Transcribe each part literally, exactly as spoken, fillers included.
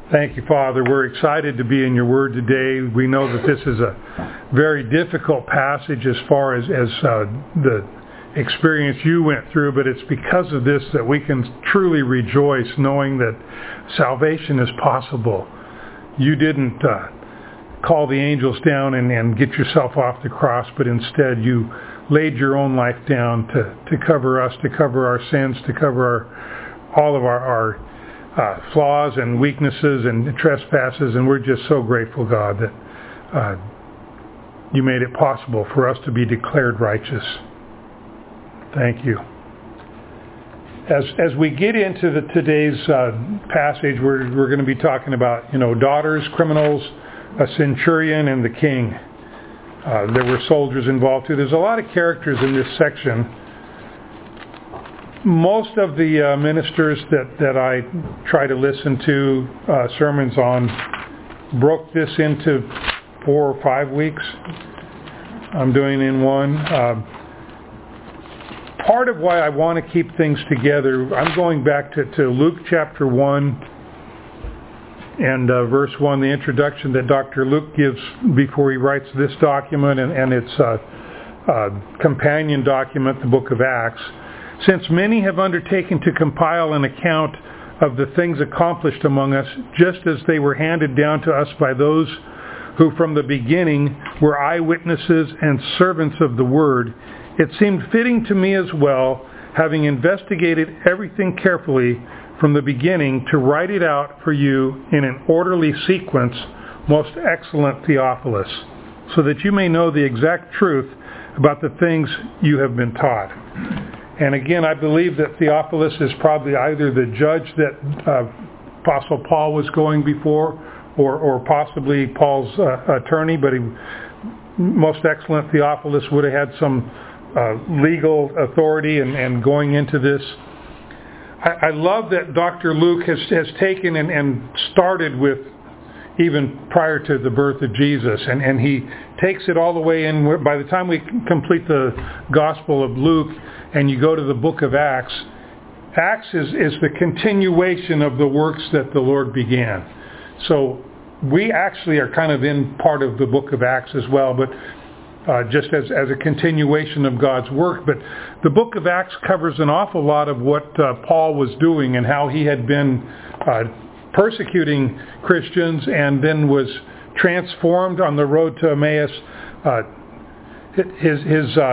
Thank you, Father. We're excited to be in your word today. We know that this is a very difficult passage as far as, as uh, the experience you went through, but it's because of this that we can truly rejoice knowing that salvation is possible. You didn't uh, call the angels down and, and get yourself off the cross, but instead you laid your own life down to, to cover us, to cover our sins, to cover our, all of our, our Uh, flaws and weaknesses and trespasses, and we're just so grateful, God, that uh, you made it possible for us to be declared righteous. Thank you. As as we get into the, today's uh, passage, we're we're going to be talking about, you know, daughters, criminals, a centurion, and the king. Uh, there were soldiers involved too. There's a lot of characters in this section. Most of the uh, ministers that, that I try to listen to uh, sermons on broke this into four or five weeks. I'm doing in one. Uh, part of why I want to keep things together, I'm going back to, to Luke chapter one and uh, verse one, the introduction that Doctor Luke gives before he writes this document and, and its uh, uh, companion document, the book of Acts. Since many have undertaken to compile an account of the things accomplished among us, just as they were handed down to us by those who from the beginning were eyewitnesses and servants of the word, it seemed fitting to me as well, having investigated everything carefully from the beginning, to write it out for you in an orderly sequence, most excellent Theophilus, so that you may know the exact truth about the things you have been taught. And again, I believe that Theophilus is probably either the judge that uh, Apostle Paul was going before, or, or possibly Paul's uh, attorney, but he, most excellent Theophilus would have had some uh, legal authority and, and going into this. I, I love that Doctor Luke has, has taken and, and started with even prior to the birth of Jesus, and, and he takes it all the way in. By the time we complete the Gospel of Luke and you go to the book of Acts, Acts is, is the continuation of the works that the Lord began. So we actually are kind of in part of the book of Acts as well, but uh, just as, as a continuation of God's work. But the book of Acts covers an awful lot of what uh, Paul was doing and how he had been uh, persecuting Christians and then was transformed on the road to Emmaus. Uh, his his uh,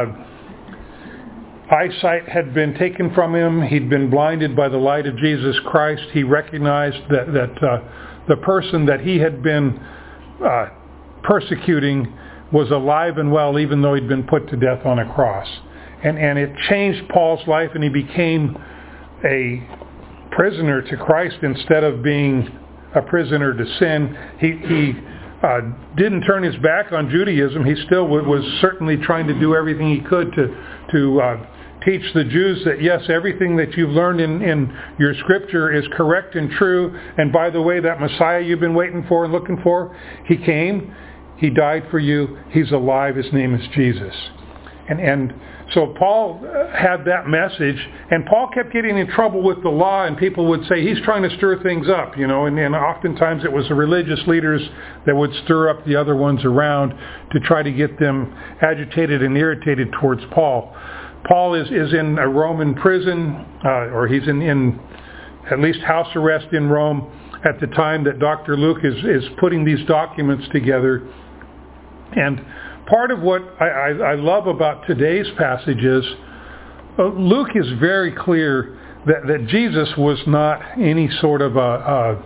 eyesight had been taken from him. He'd been blinded by the light of Jesus Christ. He recognized that, that uh, the person that he had been uh, persecuting was alive and well, even though he'd been put to death on a cross. And, and it changed Paul's life, and he became a prisoner to Christ instead of being a prisoner to sin. He, he uh, didn't turn his back on Judaism. He still w- was certainly trying to do everything he could to to uh, teach the Jews that, yes, everything that you've learned in, in your scripture is correct and true. And by the way, that Messiah you've been waiting for and looking for, he came, he died for you, he's alive, his name is Jesus. And and so Paul had that message, and Paul kept getting in trouble with the law, and people would say he's trying to stir things up, you know, and, and oftentimes it was the religious leaders that would stir up the other ones around to try to get them agitated and irritated towards Paul. Paul is, is in a Roman prison, uh, or he's in, in at least house arrest in Rome at the time that Doctor Luke is, is putting these documents together. And part of what I, I, I love about today's passage is uh, Luke is very clear that, that Jesus was not any sort of a, a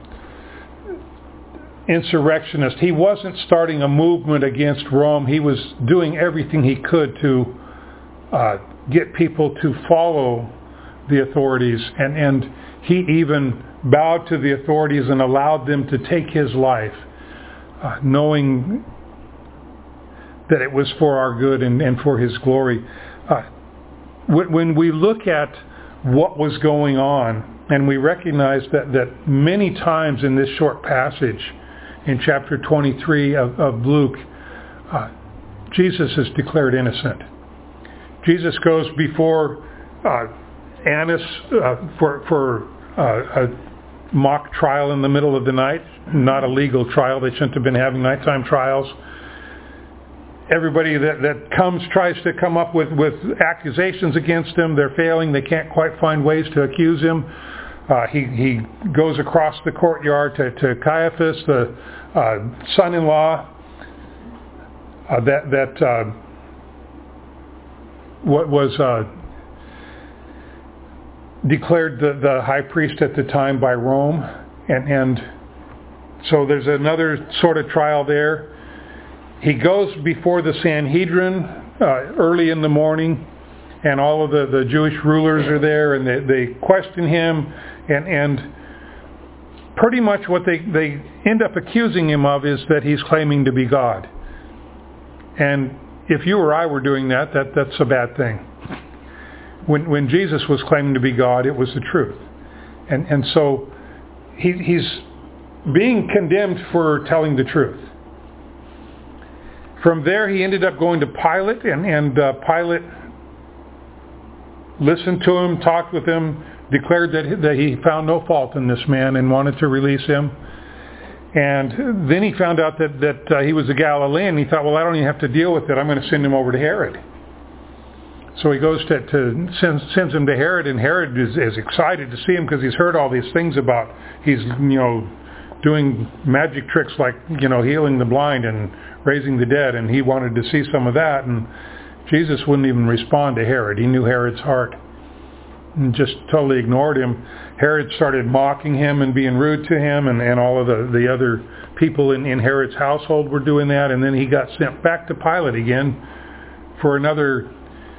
insurrectionist. He wasn't starting a movement against Rome. He was doing everything he could to uh, get people to follow the authorities. And, and he even bowed to the authorities and allowed them to take his life, uh, knowing that it was for our good and, and for his glory. Uh, when we look at what was going on, and we recognize that, that many times in this short passage, in chapter twenty-three of, of Luke, uh, Jesus is declared innocent. Jesus goes before uh, Annas uh, for, for uh, a mock trial in the middle of the night, not a legal trial. They shouldn't have been having nighttime trials. Everybody that, that comes tries to come up with, with accusations against him. They're failing. They can't quite find ways to accuse him. Uh, he, he goes across the courtyard to, to Caiaphas, the uh, son-in-law, uh, that, that uh, what was uh, declared the, the high priest at the time by Rome. And, and so there's another sort of trial there. He goes before the Sanhedrin uh, early in the morning, and all of the, the Jewish rulers are there, and they, they question him, and, and pretty much what they, they end up accusing him of is that he's claiming to be God. And if you or I were doing that, that that's a bad thing. When when Jesus was claiming to be God, it was the truth. And and so he, he's being condemned for telling the truth. From there, he ended up going to Pilate, and, and uh, Pilate listened to him, talked with him, declared that, that he found no fault in this man and wanted to release him. And then he found out that, that uh, he was a Galilean. He thought, well, I don't even have to deal with it. I'm going to send him over to Herod. So he goes to, to sends, sends him to Herod, and Herod is, is excited to see him because he's heard all these things about he's, you know, doing magic tricks like, you know, healing the blind and raising the dead, and he wanted to see some of that. And Jesus wouldn't even respond to Herod. He knew Herod's heart and just totally ignored him. Herod started mocking him and being rude to him, and, and all of the, the other people in, in Herod's household were doing that. And then he got sent back to Pilate again for another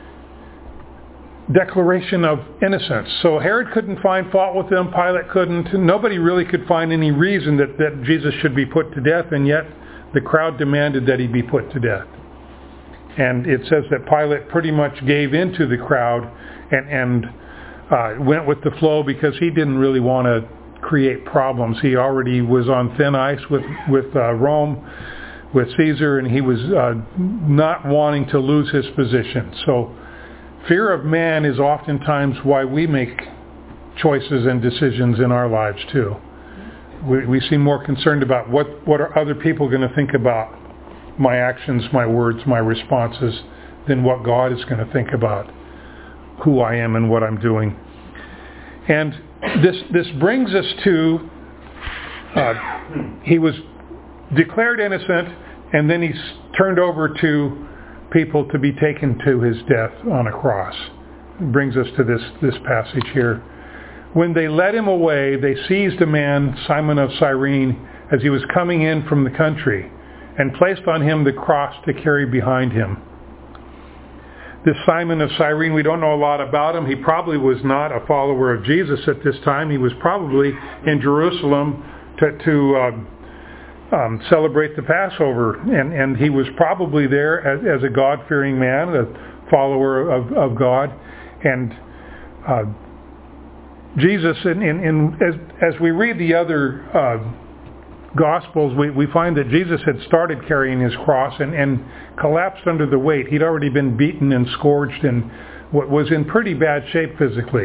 declaration of innocence. So Herod couldn't find fault with them. Pilate couldn't. Nobody really could find any reason that, that Jesus should be put to death, and yet the crowd demanded that he be put to death. And it says that Pilate pretty much gave in to the crowd and, and uh, went with the flow because he didn't really want to create problems. He already was on thin ice with, with uh, Rome, with Caesar, and he was uh, not wanting to lose his position. So fear of man is oftentimes why we make choices and decisions in our lives too. We, we seem more concerned about what, what are other people going to think about my actions, my words, my responses, than what God is going to think about who I am and what I'm doing. And this this brings us to, uh, he was declared innocent, and then he's turned over to people to be taken to his death on a cross. It brings us to this, this passage here. When they led him away, they seized a man, Simon of Cyrene, as he was coming in from the country, and placed on him the cross to carry behind him. This Simon of Cyrene, we don't know a lot about him. He probably was not a follower of Jesus at this time. He was probably in Jerusalem to, to uh, um, celebrate the Passover. And, and he was probably there as, as a God-fearing man, a follower of, of God. And uh, Jesus, in, in, in, as, as we read the other uh, Gospels, we, we find that Jesus had started carrying his cross and, and collapsed under the weight. He'd already been beaten and scourged and was in pretty bad shape physically.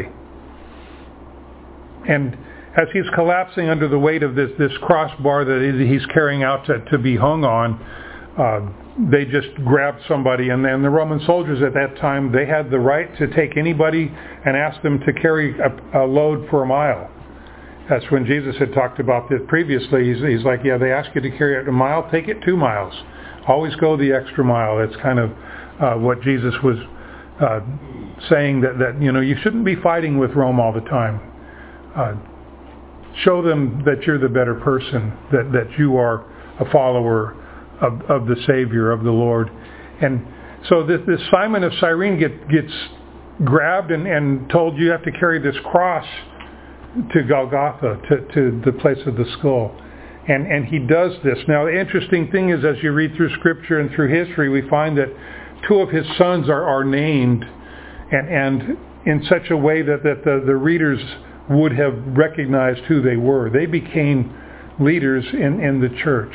And as he's collapsing under the weight of this, this crossbar that he's carrying out to, to be hung on, uh, they just grabbed somebody. And then the Roman soldiers at that time, they had the right to take anybody and ask them to carry a, a load for a mile. That's when Jesus had talked about this previously. He's, he's like, yeah, they ask you to carry it a mile, take it two miles. Always go the extra mile. That's kind of uh, what Jesus was uh, saying, that, that, you know, you shouldn't be fighting with Rome all the time. Uh, show them that you're the better person, that, that you are a follower of, of the Savior, of the Lord. And so this, this Simon of Cyrene get, gets grabbed and, and told, you have to carry this cross to Golgotha, to, to the place of the skull. And and he does this. Now the interesting thing is, as you read through Scripture and through history, we find that two of his sons are, are named and, and in such a way that, that the, the readers would have recognized who they were. They became leaders in, in the church.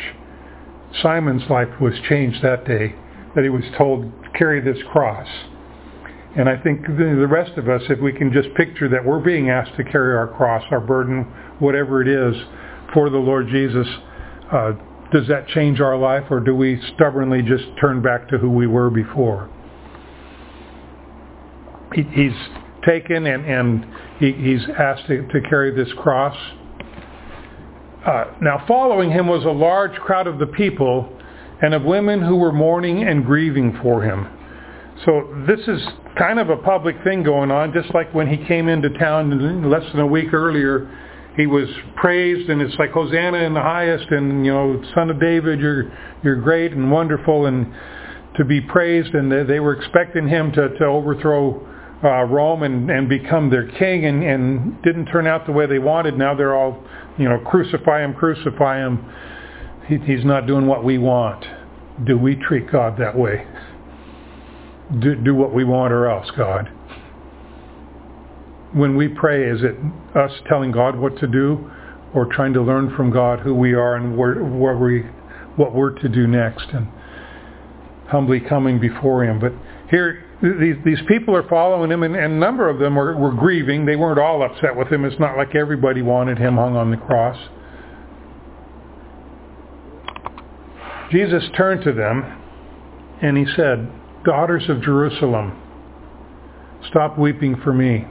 Simon's life was changed that day, that he was told, carry this cross. And I think the rest of us, if we can just picture that we're being asked to carry our cross, our burden, whatever it is, for the Lord Jesus, uh, does that change our life, or do we stubbornly just turn back to who we were before? He, he's taken and, and he, he's asked to, to carry this cross. Uh, now following him was a large crowd of the people and of women who were mourning and grieving for him. So this is kind of a public thing going on, just like when he came into town less than a week earlier. He was praised, and it's like Hosanna in the highest, and you know, Son of David, you're you're great and wonderful, and to be praised. And they, they were expecting him to, to overthrow uh, Rome and, and become their king, and, and didn't turn out the way they wanted. Now they're all, you know, crucify him, crucify him. He, he's not doing what we want. Do we treat God that way? Do, do what we want, or else, God. When we pray, is it us telling God what to do, or trying to learn from God who we are and where, where we, what we're to do next, and humbly coming before him? But here, these, these people are following him, and, and a number of them were, were grieving. They weren't all upset with him. It's not like everybody wanted him hung on the cross. Jesus turned to them, and he said, "Daughters of Jerusalem, stop weeping for me."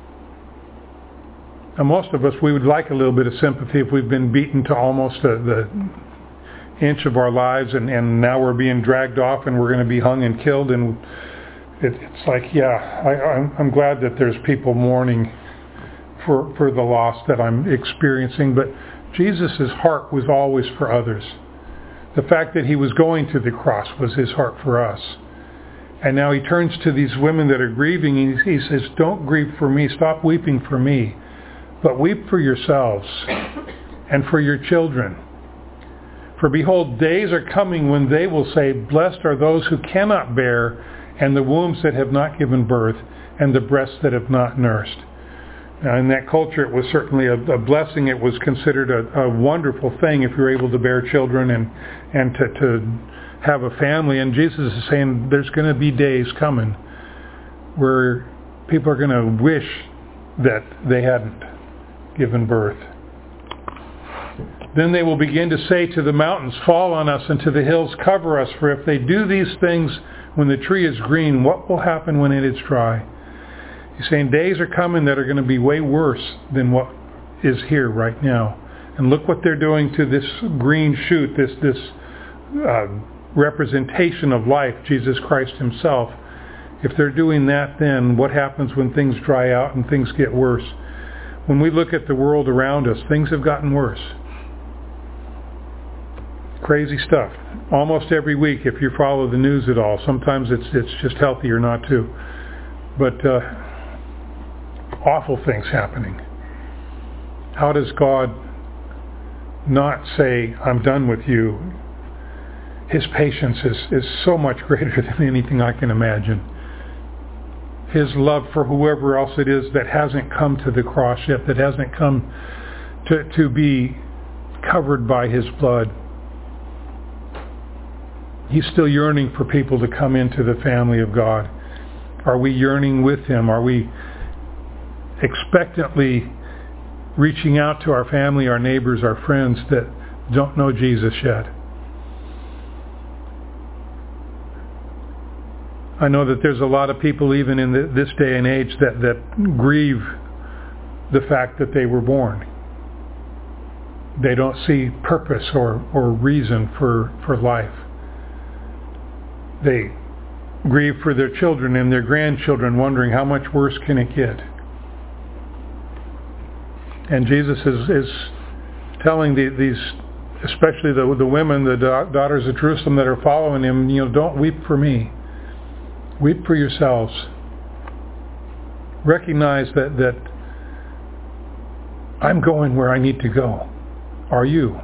Now, most of us, we would like a little bit of sympathy if we've been beaten to almost a, the inch of our lives, and, and now we're being dragged off and we're going to be hung and killed. And it, it's like, yeah, I, I'm, I'm glad that there's people mourning for, for the loss that I'm experiencing. But Jesus' heart was always for others. The fact that he was going to the cross was his heart for us. And now he turns to these women that are grieving, and he says, "Don't grieve for me, stop weeping for me, but weep for yourselves and for your children. For behold, days are coming when they will say, blessed are those who cannot bear, and the wombs that have not given birth, and the breasts that have not nursed." Now, in that culture, it was certainly a, a blessing. It was considered a, a wonderful thing if you're able to bear children and, and to, to have a family. And Jesus is saying there's going to be days coming where people are going to wish that they hadn't given birth. Then they will begin to say to the mountains, "Fall on us," and to the hills, "Cover us." For if they do these things when the tree is green, what will happen when it is dry? He's saying days are coming that are going to be way worse than what is here right now. And look what they're doing to this green shoot, this this uh, representation of life, Jesus Christ himself. If they're doing that, then what happens when things dry out and things get worse? When we look at the world around us, things have gotten worse. Crazy stuff. Almost every week, if you follow the news at all. Sometimes it's it's just healthier not to. But uh, awful things happening. How does God not say, "I'm done with you"? His patience is, is so much greater than anything I can imagine. His love for whoever else it is that hasn't come to the cross yet, that hasn't come to, to be covered by his blood. He's still yearning for people to come into the family of God. Are we yearning with him? Are we expectantly reaching out to our family, our neighbors, our friends that don't know Jesus yet? I know that there's a lot of people even in the, this day and age that, that grieve the fact that they were born. They don't see purpose or, or reason for, for life. They grieve for their children and their grandchildren, wondering how much worse can it get. And Jesus is, is telling the, these, especially the, the women, the da- daughters of Jerusalem that are following him, you know, don't weep for me. Weep for yourselves. Recognize that, that I'm going where I need to go. Are you?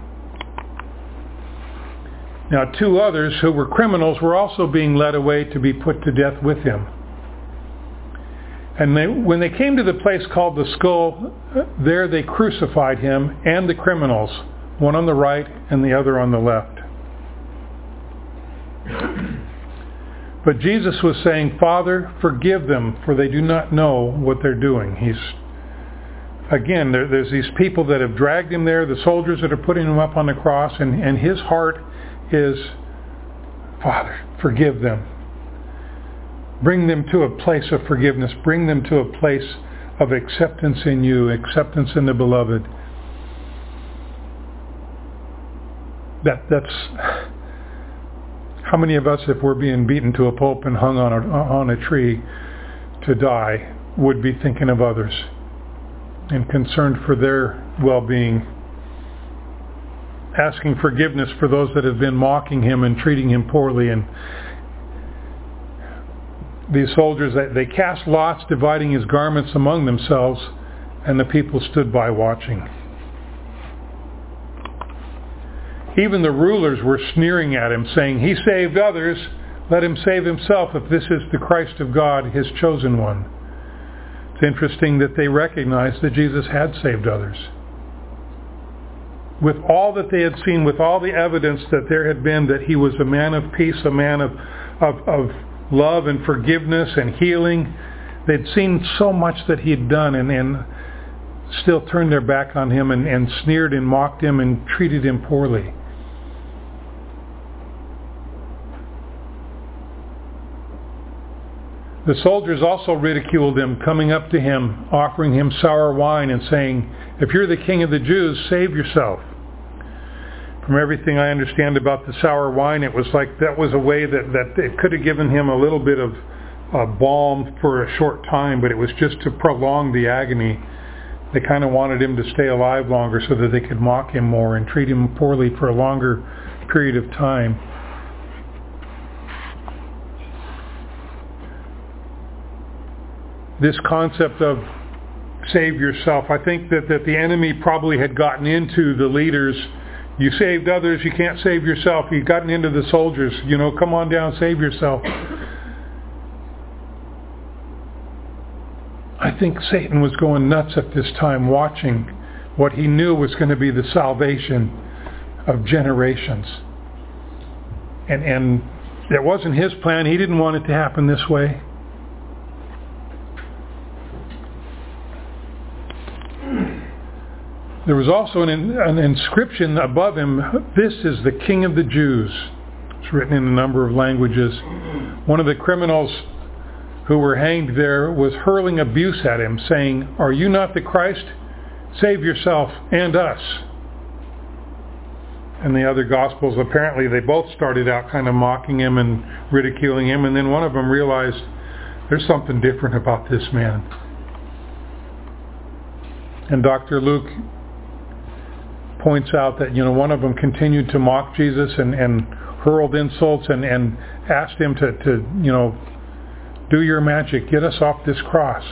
Now, two others who were criminals were also being led away to be put to death with him. And they, when they came to the place called the Skull, there they crucified him and the criminals, one on the right and the other on the left. But Jesus was saying, Father, forgive them, for they do not know what they're doing. He's, again, there, there's these people that have dragged him there, the soldiers that are putting him up on the cross, and, and his heart is, Father, forgive them. Bring them to a place of forgiveness. Bring them to a place of acceptance in you, acceptance in the beloved. That that's how many of us, if we're being beaten to a pulp and hung on a, on a tree to die, would be thinking of others and concerned for their well-being, asking forgiveness for those that have been mocking him and treating him poorly. And these soldiers, they cast lots, dividing his garments among themselves, and the people stood by watching. Even the rulers were sneering at him, saying, He saved others, let him save himself if this is the Christ of God, his chosen one. It's interesting that they recognized that Jesus had saved others. With all that they had seen, with all the evidence that there had been that he was a man of peace, a man of, of, of love and forgiveness and healing, they'd seen so much that he had done, and, and still turned their back on him and, and sneered and mocked him and treated him poorly. The soldiers also ridiculed him, coming up to him, offering him sour wine and saying, If you're the king of the Jews, save yourself. From everything I understand about the sour wine, it was like that was a way that, that it could have given him a little bit of uh, balm for a short time, but it was just to prolong the agony. They kind of wanted him to stay alive longer so that they could mock him more and treat him poorly for a longer period of time. This concept of save yourself, I think that, that the enemy probably had gotten into the leaders. You saved others, you can't save yourself. You've gotten into the soldiers, you know, come on down, save yourself. I think Satan was going nuts at this time, watching what he knew was going to be the salvation of generations. And, and it wasn't his plan. He didn't want it to happen this way. There was also an, an inscription above him, This is the King of the Jews. It's written in a number of languages. One of the criminals who were hanged there was hurling abuse at him, saying, Are you not the Christ? Save yourself and us. In the other Gospels, apparently they both started out kind of mocking him and ridiculing him, and then one of them realized, there's something different about this man. And Doctor Luke points out that, you know, one of them continued to mock Jesus and, and hurled insults and, and asked him to, to, you know, do your magic, get us off this cross.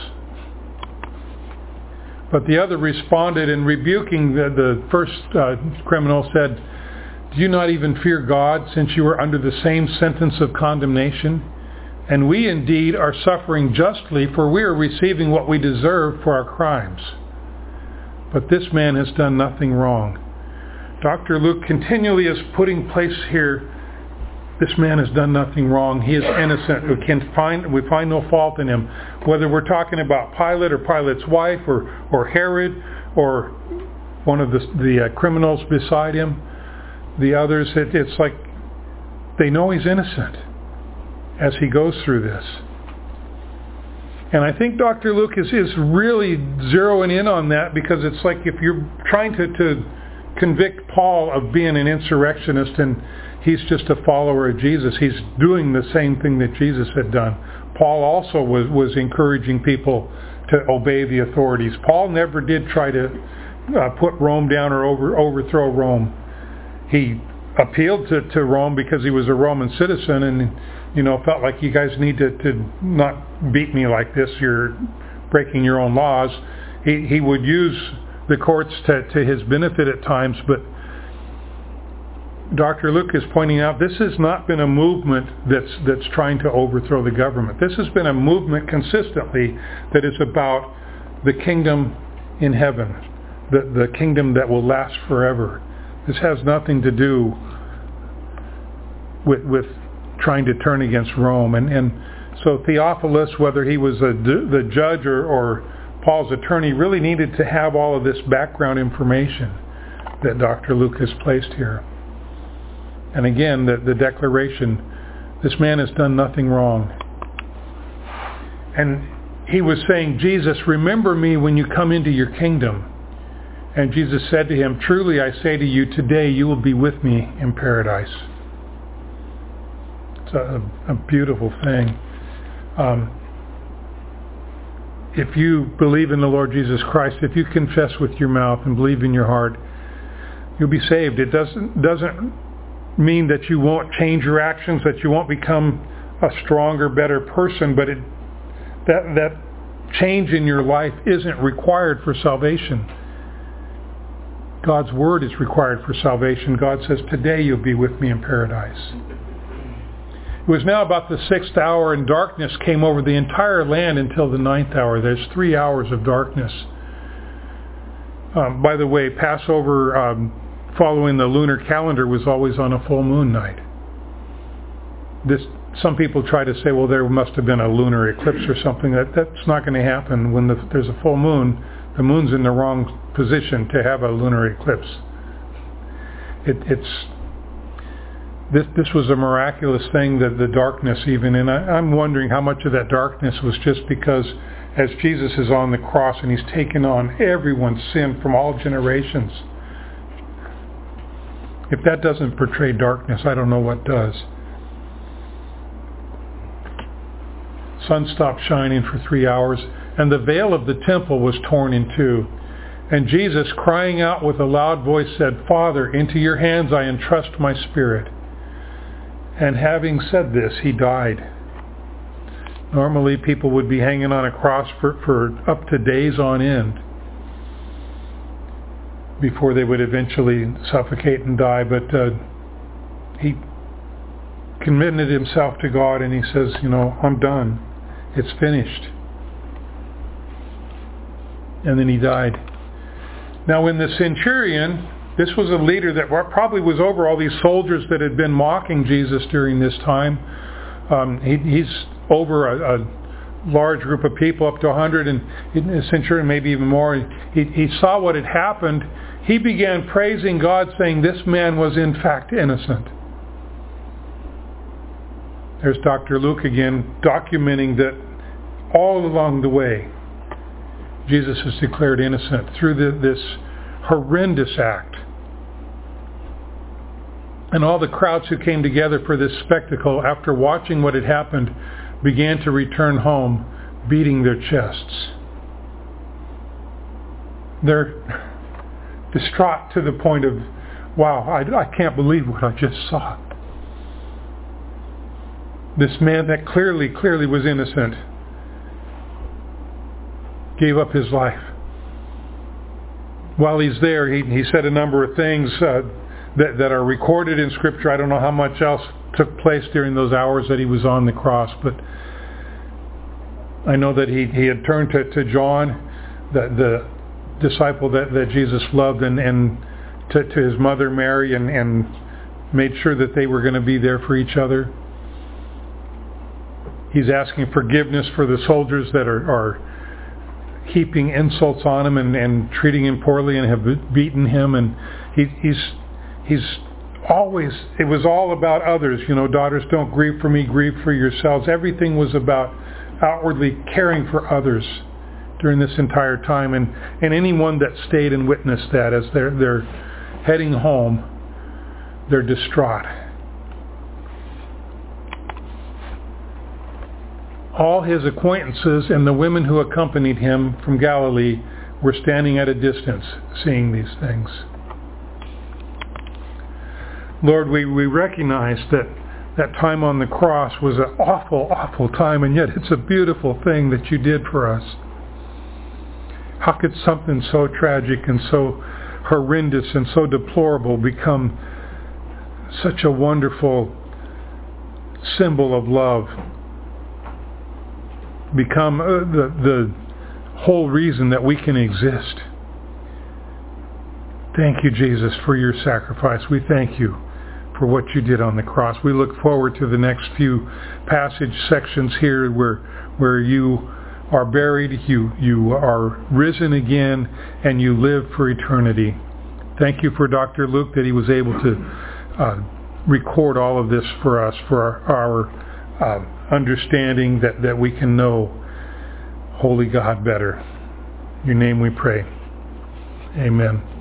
But the other responded, and rebuking the, the first uh, criminal said, Do you not even fear God, since you are under the same sentence of condemnation? And we indeed are suffering justly, for we are receiving what we deserve for our crimes. But this man has done nothing wrong. Doctor Luke continually is putting place here, this man has done nothing wrong. He is innocent. We can find we find no fault in him. Whether we're talking about Pilate or Pilate's wife or, or Herod or one of the, the uh, criminals beside him, the others, it, it's like they know he's innocent as he goes through this. And I think Doctor Luke is, is really zeroing in on that, because it's like if you're trying to, to convict Paul of being an insurrectionist and he's just a follower of Jesus, he's doing the same thing that Jesus had done. Paul also was, was encouraging people to obey the authorities. Paul never did try to uh, put Rome down or over, overthrow Rome. He appealed to, to Rome because he was a Roman citizen and, you know, felt like you guys need to, to not beat me like this. You're breaking your own laws. He he would use the courts to, to his benefit at times, but Doctor Luke is pointing out this has not been a movement that's that's trying to overthrow the government. This has been a movement consistently that is about the kingdom in heaven, the, the kingdom that will last forever. This has nothing to do with with trying to turn against Rome. And, and so Theophilus, whether he was a, the judge or, or Paul's attorney, really needed to have all of this background information that Doctor Luke has placed here. And again, the, the declaration, this man has done nothing wrong. And he was saying, Jesus, remember me when you come into your kingdom. And Jesus said to him, truly I say to you, today you will be with me in paradise. It's a, a beautiful thing. Um, if you believe in the Lord Jesus Christ, if you confess with your mouth and believe in your heart, you'll be saved. It doesn't doesn't mean that you won't change your actions, that you won't become a stronger, better person, but it, that that change in your life isn't required for salvation. God's word is required for salvation. God says, today you'll be with me in paradise. It was now about the sixth hour, and darkness came over the entire land until the ninth hour. There's three hours of darkness. Um, by the way, Passover, um, following the lunar calendar, was always on a full moon night. This, some people try to say, well, there must have been a lunar eclipse or something. That That's not going to happen. When the, there's a full moon, the moon's in the wrong position to have a lunar eclipse. It, it's this. This was a miraculous thing, that the darkness even, and I, I'm wondering how much of that darkness was just because, as Jesus is on the cross and he's taken on everyone's sin from all generations. If that doesn't portray darkness, I don't know what does. Sun stopped shining for three hours, and the veil of the temple was torn in two. And Jesus, crying out with a loud voice, said, Father, into your hands I entrust my spirit. And having said this, he died. Normally people would be hanging on a cross for, for up to days on end before they would eventually suffocate and die. But uh, he committed himself to God, and he says, you know, I'm done. It's finished. And then he died. Now when the centurion, this was a leader that probably was over all these soldiers that had been mocking Jesus during this time. Um, he, he's over a, a large group of people, up to a hundred, and a centurion maybe even more. He, he saw what had happened. He began praising God, saying this man was in fact innocent. There's Doctor Luke again, documenting that all along the way, Jesus is declared innocent through the, this horrendous act. And all the crowds who came together for this spectacle, after watching what had happened, began to return home, beating their chests. They're distraught to the point of, wow, I, I can't believe what I just saw. This man that clearly, clearly was innocent gave up his life. While he's there, he, he said a number of things uh, that, that are recorded in Scripture. I don't know how much else took place during those hours that he was on the cross, but I know that he, he had turned to, to John, the, the disciple that, that Jesus loved, and, and to, to his mother Mary, and, and made sure that they were going to be there for each other. He's asking forgiveness for the soldiers that are, are heaping insults on him and, and treating him poorly and have beaten him. And he, he's he's always, it was all about others. You know, daughters, don't grieve for me, grieve for yourselves. Everything was about outwardly caring for others during this entire time. And, and anyone that stayed and witnessed that, as they're, they're heading home, they're distraught. All his acquaintances and the women who accompanied him from Galilee were standing at a distance, seeing these things. Lord, we, we recognize that that time on the cross was an awful, awful time, and yet it's a beautiful thing that you did for us. How could something so tragic and so horrendous and so deplorable become such a wonderful symbol of love? Become uh, the, the whole reason that we can exist. Thank you, Jesus, for your sacrifice. We thank you for what you did on the cross. We look forward to the next few passage sections here where where you are buried, you, you are risen again, and you live for eternity. Thank you for Doctor Luke that he was able to uh, record all of this for us, for our, our uh, understanding that, that we can know Holy God better. In your name we pray. Amen.